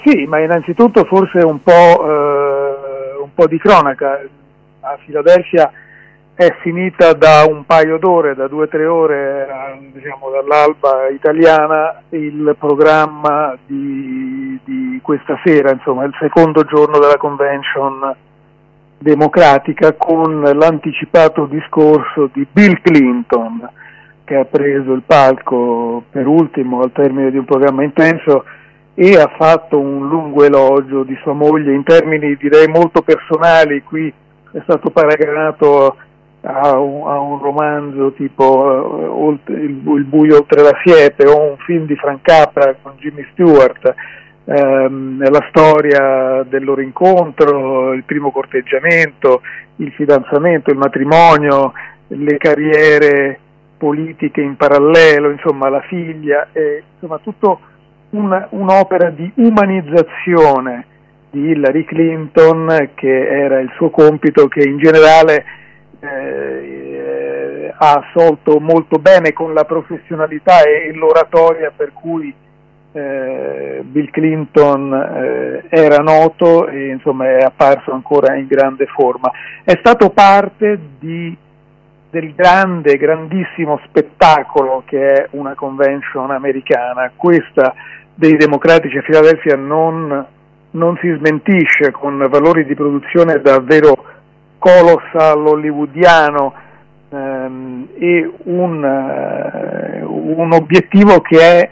Sì, ma innanzitutto forse un po' di cronaca. A Filadelfia è finita da un paio d'ore, da 2 o 3 ore, diciamo dall'alba italiana, il programma di questa sera, insomma il secondo giorno della convention democratica, con l'anticipato discorso di Bill Clinton, che ha preso il palco per ultimo al termine di un programma intenso e ha fatto un lungo elogio di sua moglie in termini direi molto personali. Qui è stato paragonato a un romanzo tipo il buio oltre la siepe, o un film di Frank Capra con Jimmy Stewart, la storia del loro incontro, il primo corteggiamento, il fidanzamento, il matrimonio, le carriere politiche in parallelo, insomma la figlia, insomma tutto un'opera di umanizzazione di Hillary Clinton, che era il suo compito, che in generale ha assolto molto bene con la professionalità e l'oratoria per cui Bill Clinton era noto, e insomma è apparso ancora in grande forma. È stato parte del grandissimo spettacolo che è una convention americana. Questa dei democratici a Filadelfia non si smentisce, con valori di produzione davvero colossal hollywoodiano, e un obiettivo che è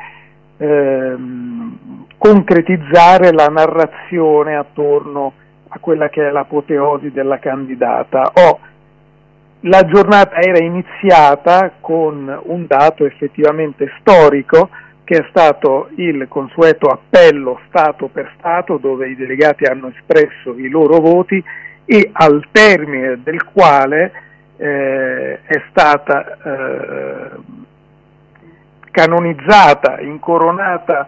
concretizzare la narrazione attorno a quella che è l'apoteosi della candidata. La giornata era iniziata con un dato effettivamente storico, che è stato il consueto appello Stato per Stato, dove i delegati hanno espresso i loro voti, e al termine del quale è stata canonizzata, incoronata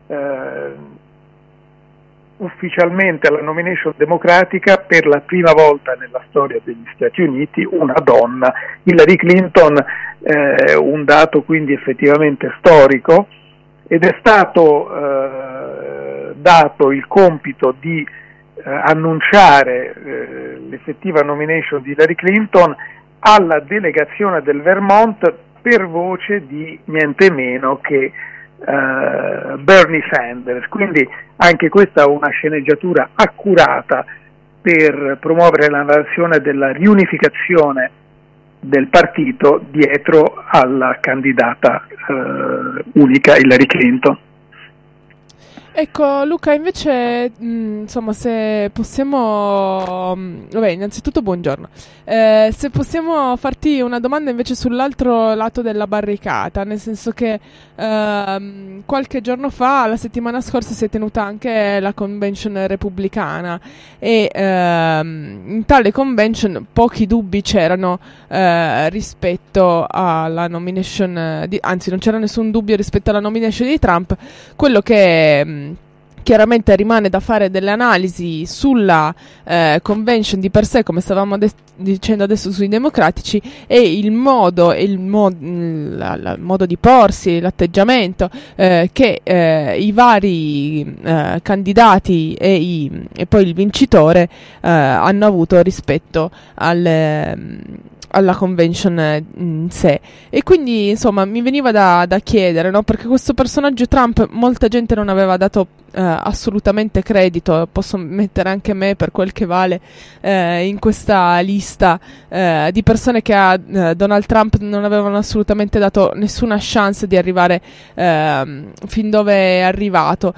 ufficialmente alla nomination democratica per la prima volta nella storia degli Stati Uniti una donna, Hillary Clinton, un dato quindi effettivamente storico, ed è stato dato il compito di annunciare l'effettiva nomination di Hillary Clinton alla delegazione del Vermont per voce di niente meno che Bernie Sanders. Quindi anche questa è una sceneggiatura accurata per promuovere la narrazione della riunificazione del partito dietro alla candidata unica Hillary Clinton. Ecco Luca, invece insomma, se possiamo, vabbè, innanzitutto buongiorno, se possiamo farti una domanda invece sull'altro lato della barricata, nel senso che qualche giorno fa, la settimana scorsa, si è tenuta anche la convention repubblicana, e in tale convention pochi dubbi c'erano rispetto alla nomination anzi non c'era nessun dubbio rispetto alla nomination di Trump. Quello che chiaramente rimane da fare delle analisi sulla convention di per sé, come stavamo dicendo adesso sui democratici, e il modo di porsi, l'atteggiamento che i vari candidati e poi il vincitore hanno avuto rispetto alla convention in sé. E quindi insomma mi veniva da chiedere, no? Perché questo personaggio Trump molta gente non aveva dato assolutamente credito, posso mettere anche me per quel che vale in questa lista di persone che a Donald Trump non avevano assolutamente dato nessuna chance di arrivare fin dove è arrivato.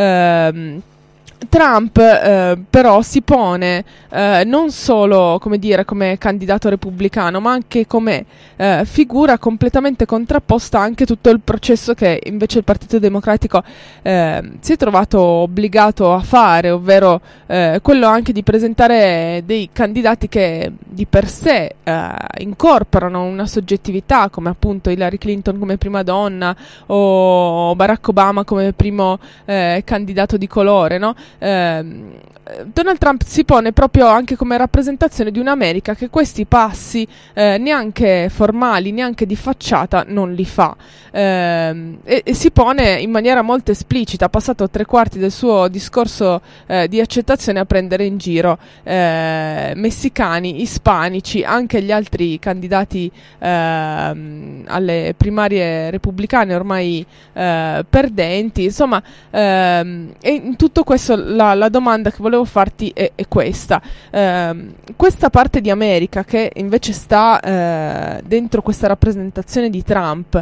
Trump però si pone non solo, come dire, come candidato repubblicano, ma anche come figura completamente contrapposta anche a tutto il processo che invece il Partito Democratico si è trovato obbligato a fare, ovvero quello anche di presentare dei candidati che di per sé incorporano una soggettività, come appunto Hillary Clinton come prima donna o Barack Obama come primo candidato di colore, no? Donald Trump si pone proprio anche come rappresentazione di un'America che questi passi neanche formali, neanche di facciata non li fa, e si pone in maniera molto esplicita. Ha passato 3/4 del suo discorso di accettazione a prendere in giro messicani, ispanici, anche gli altri candidati alle primarie repubblicane ormai perdenti, insomma. E in tutto questo la domanda che volevo farti è questa. Questa parte di America che invece sta dentro questa rappresentazione di Trump,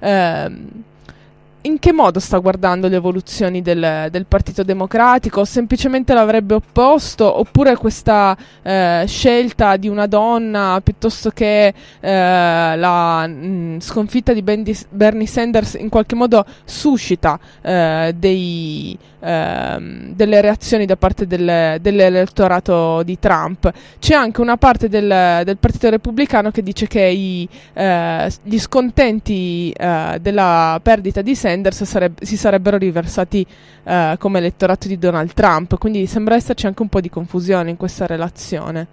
in che modo sta guardando le evoluzioni del Partito Democratico? O semplicemente l'avrebbe opposto, oppure questa scelta di una donna piuttosto che la sconfitta di Bernie Sanders in qualche modo suscita delle reazioni da parte dell'elettorato di Trump? C'è anche una parte del Partito Repubblicano che dice che gli scontenti della perdita di Sanders si sarebbero riversati come elettorato di Donald Trump, quindi sembra esserci anche un po' di confusione in questa relazione.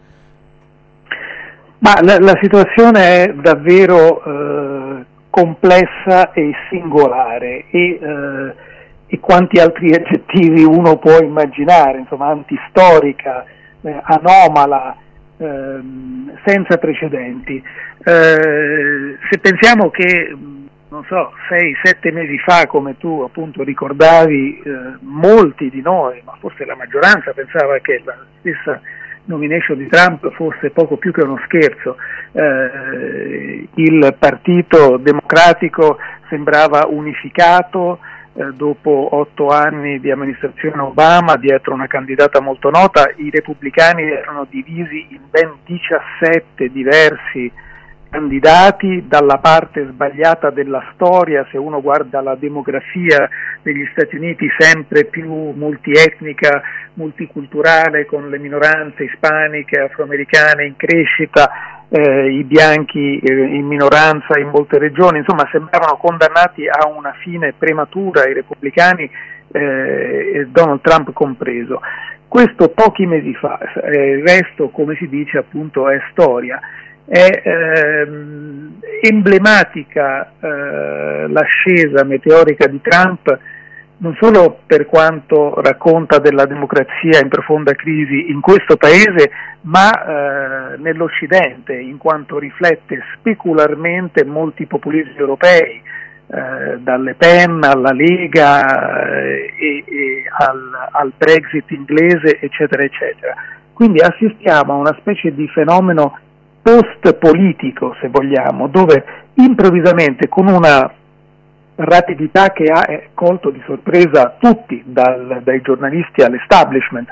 Ma la situazione è davvero complessa e singolare e quanti altri aggettivi uno può immaginare, insomma, antistorica, anomala, senza precedenti. Se pensiamo che, non so, 6-7 mesi fa, come tu appunto ricordavi, molti di noi, ma forse la maggioranza, pensava che la stessa nomination di Trump fosse poco più che uno scherzo. Il Partito Democratico sembrava unificato dopo 8 anni di amministrazione Obama dietro una candidata molto nota. I repubblicani erano divisi in ben 17 diversi candidati dalla parte sbagliata della storia. Se uno guarda la demografia degli Stati Uniti, sempre più multietnica, multiculturale, con le minoranze ispaniche, afroamericane in crescita, i bianchi in minoranza in molte regioni, insomma sembravano condannati a una fine prematura, i repubblicani, Donald Trump compreso. Questo pochi mesi fa, il resto, come si dice appunto, è storia. È emblematica l'ascesa meteorica di Trump, non solo per quanto racconta della democrazia in profonda crisi in questo paese, ma nell'Occidente, in quanto riflette specularmente molti populismi europei, dal Le Pen alla Lega e al Brexit inglese, eccetera, eccetera. Quindi assistiamo a una specie di fenomeno post-politico, se vogliamo, dove improvvisamente, con una rapidità che ha colto di sorpresa tutti, dai giornalisti all'establishment,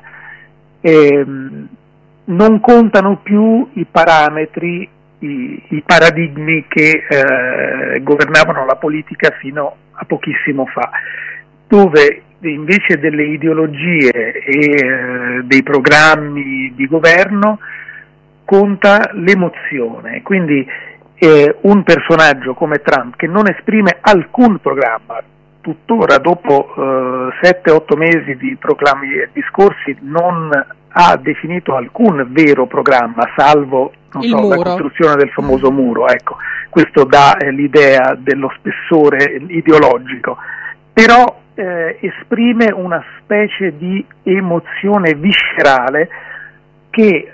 non contano più i parametri, i paradigmi che governavano la politica fino a pochissimo fa, dove invece delle ideologie e dei programmi di governo conta l'emozione. Quindi un personaggio come Trump, che non esprime alcun programma, tuttora dopo 7-8 mesi di proclami e discorsi non ha definito alcun vero programma, salvo la costruzione del famoso muro. Ecco, questo dà l'idea dello spessore ideologico, però esprime una specie di emozione viscerale che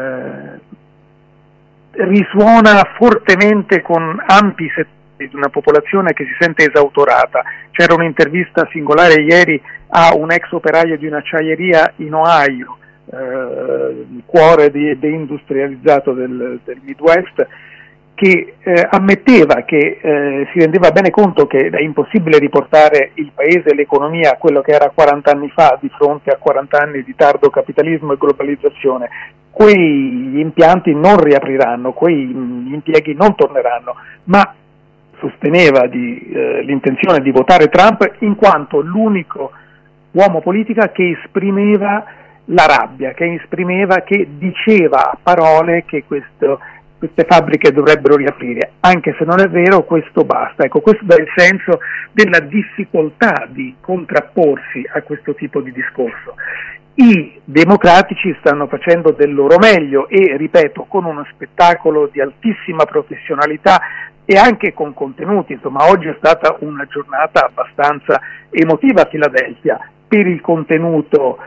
risuona fortemente con ampi settori di una popolazione che si sente esautorata. C'era un'intervista singolare ieri a un ex operaio di un'acciaieria in Ohio, il cuore deindustrializzato del Midwest, che ammetteva che si rendeva bene conto che è impossibile riportare il paese e l'economia a quello che era 40 anni fa, di fronte a 40 anni di tardo capitalismo e globalizzazione. Quegli impianti non riapriranno, quei impieghi non torneranno, ma sosteneva l'intenzione di votare Trump in quanto l'unico uomo politica che esprimeva la rabbia, che diceva a parole che questo queste fabbriche dovrebbero riaprire, anche se non è vero, questo basta. Ecco, questo dà il senso della difficoltà di contrapporsi a questo tipo di discorso. I democratici stanno facendo del loro meglio e, ripeto, con uno spettacolo di altissima professionalità e anche con contenuti. Insomma, oggi è stata una giornata abbastanza emotiva a Filadelfia per il contenuto,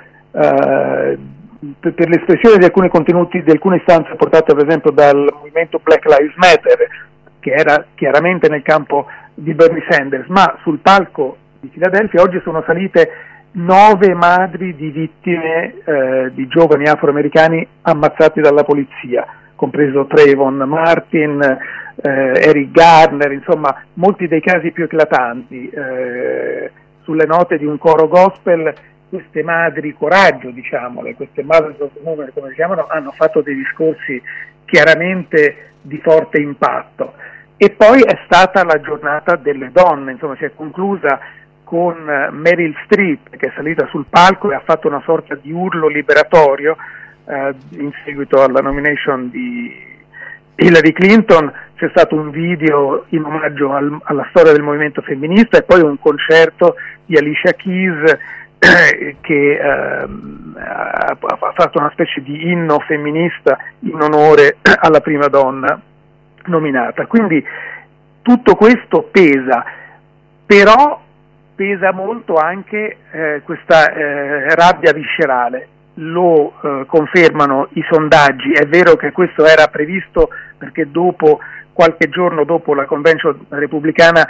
per l'espressione di alcuni contenuti, di alcune istanze portate per esempio dal movimento Black Lives Matter, che era chiaramente nel campo di Bernie Sanders, ma sul palco di Filadelfia oggi sono salite 9 madri di vittime di giovani afroamericani ammazzati dalla polizia, compreso Trayvon Martin, Eric Garner, insomma molti dei casi più eclatanti. Sulle note di un coro gospel, queste madri coraggio, diciamole, queste madri come si chiamano, hanno fatto dei discorsi chiaramente di forte impatto. E poi è stata la giornata delle donne, insomma si è conclusa con Meryl Streep che è salita sul palco e ha fatto una sorta di urlo liberatorio in seguito alla nomination di Hillary Clinton. C'è stato un video in omaggio alla storia del movimento femminista e poi un concerto di Alicia Keys che ha fatto una specie di inno femminista in onore alla prima donna nominata. Quindi tutto questo pesa, però pesa molto anche questa rabbia viscerale. Lo confermano i sondaggi. È vero che questo era previsto perché qualche giorno dopo la convention repubblicana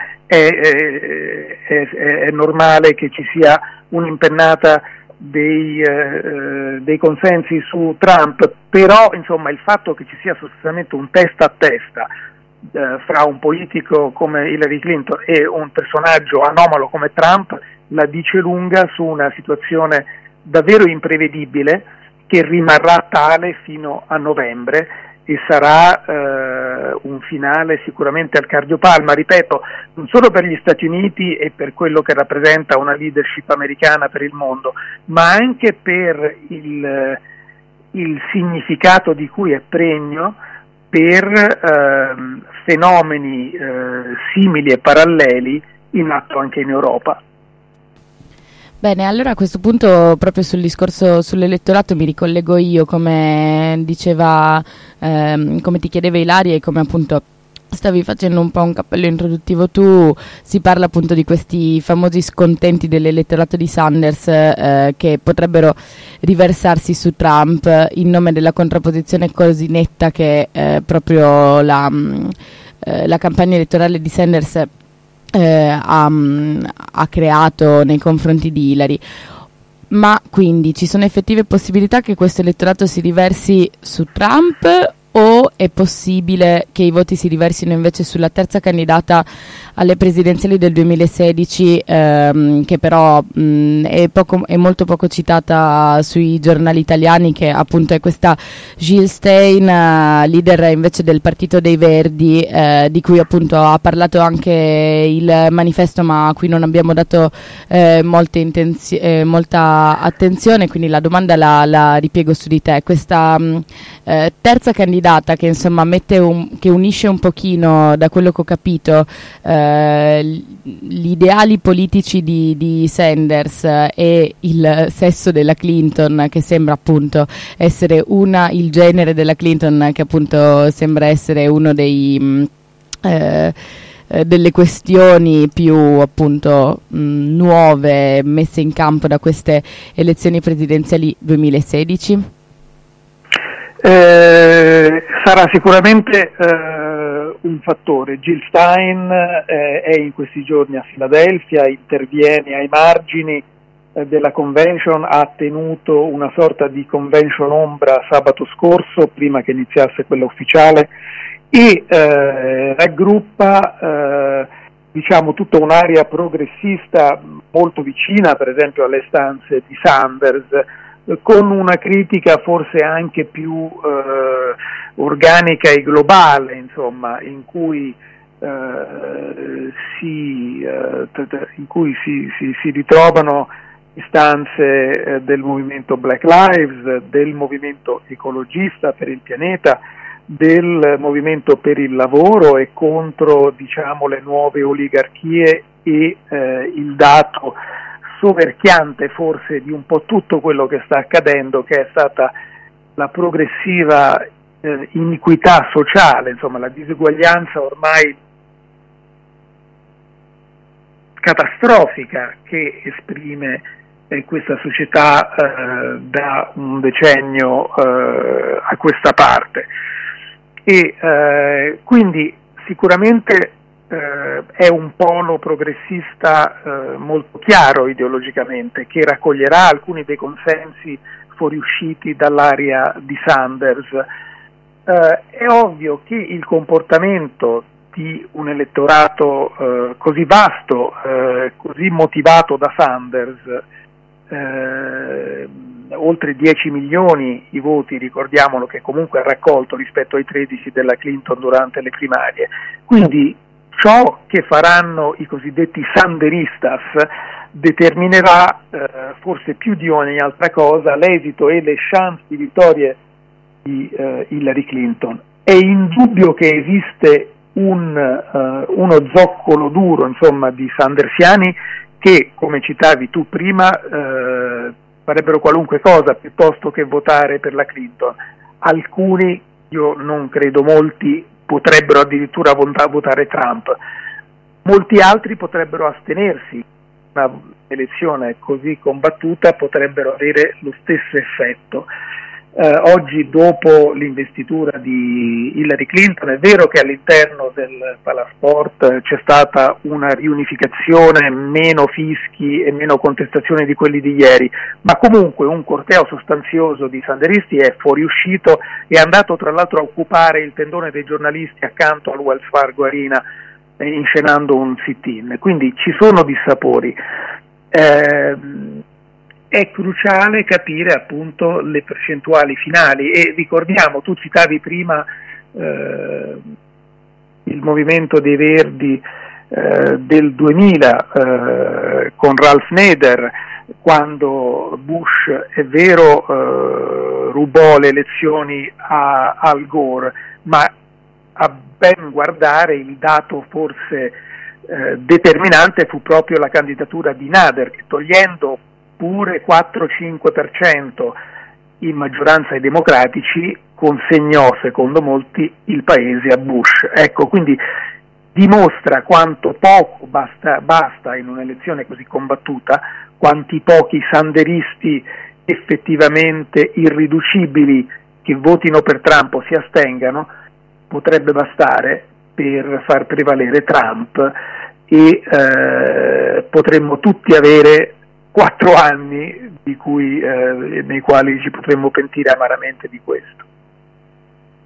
è normale che ci sia un'impennata dei consensi su Trump, però insomma il fatto che ci sia sostanzialmente un testa a testa fra un politico come Hillary Clinton e un personaggio anomalo come Trump la dice lunga su una situazione davvero imprevedibile che rimarrà tale fino a novembre e sarà un finale sicuramente al cardiopalma, ripeto, non solo per gli Stati Uniti e per quello che rappresenta una leadership americana per il mondo, ma anche per il significato di cui è pregno per fenomeni simili e paralleli in atto anche in Europa. Bene, allora a questo punto proprio sul discorso sull'elettorato mi ricollego io, come diceva, come ti chiedeva Ilaria e come appunto stavi facendo un po' un cappello introduttivo tu, si parla appunto di questi famosi scontenti dell'elettorato di Sanders che potrebbero riversarsi su Trump in nome della contrapposizione così netta che proprio la campagna elettorale di Sanders ha creato nei confronti di Hillary. Ma quindi ci sono effettive possibilità che questo elettorato si riversi su Trump o è possibile che i voti si riversino invece sulla terza candidata alle presidenziali del 2016 che però è molto poco citata sui giornali italiani, che appunto è questa Jill Stein, leader invece del Partito dei Verdi, di cui appunto ha parlato anche il manifesto ma a cui non abbiamo dato molta attenzione, quindi la domanda la ripiego su di te. Questa terza candidata che insomma che unisce un pochino, da quello che ho capito, gli ideali politici di Sanders e il sesso della Clinton, che sembra appunto essere il genere della Clinton, che appunto sembra essere uno dei delle questioni più appunto nuove messe in campo da queste elezioni presidenziali 2016? Sarà sicuramente un fattore. Jill Stein è in questi giorni a Filadelfia, interviene ai margini della convention, ha tenuto una sorta di convention ombra sabato scorso prima che iniziasse quella ufficiale e raggruppa diciamo tutta un'area progressista molto vicina per esempio alle istanze di Sanders, con una critica forse anche più organica e globale, insomma, in cui si ritrovano istanze del movimento Black Lives, del movimento ecologista per il pianeta, del movimento per il lavoro e contro, diciamo, le nuove oligarchie e il dato soverchiante forse di un po' tutto quello che sta accadendo, che è stata la progressiva iniquità sociale, insomma la disuguaglianza ormai catastrofica che esprime questa società da un decennio a questa parte. E quindi sicuramente è un polo progressista molto chiaro ideologicamente, che raccoglierà alcuni dei consensi fuoriusciti dall'area di Sanders. È ovvio che il comportamento di un elettorato così vasto, così motivato da Sanders, oltre 10 milioni i voti, ricordiamolo, che comunque ha raccolto rispetto ai 13 della Clinton durante le primarie, quindi ciò che faranno i cosiddetti sanderistas determinerà forse più di ogni altra cosa l'esito e le chance di vittoria di Hillary Clinton. È indubbio che esiste uno zoccolo duro, insomma, di sandersiani che, come citavi tu prima, farebbero qualunque cosa piuttosto che votare per la Clinton. Alcuni, io non credo molti, potrebbero addirittura votare Trump. Molti altri potrebbero astenersi. Una elezione così combattuta potrebbero avere lo stesso effetto. Oggi, dopo l'investitura di Hillary Clinton, è vero che all'interno del Palasport c'è stata una riunificazione, meno fischi e meno contestazioni di quelli di ieri, ma comunque un corteo sostanzioso di sanderisti è fuoriuscito e è andato tra l'altro a occupare il tendone dei giornalisti accanto al Wells Fargo Arena, inscenando un sit-in, quindi ci sono dissapori. È cruciale capire appunto le percentuali finali e ricordiamo, tu citavi prima il movimento dei Verdi del 2000 con Ralph Nader, quando Bush, è vero, rubò le elezioni a Al Gore, ma a ben guardare il dato forse determinante fu proprio la candidatura di Nader, che togliendo pure 4-5% in maggioranza ai democratici consegnò, secondo molti, il paese a Bush. Ecco, quindi dimostra quanto poco basta in un'elezione così combattuta, quanti pochi sanderisti effettivamente irriducibili che votino per Trump o si astengano potrebbe bastare per far prevalere Trump e potremmo tutti avere 4 anni nei quali ci potremmo pentire amaramente di questo.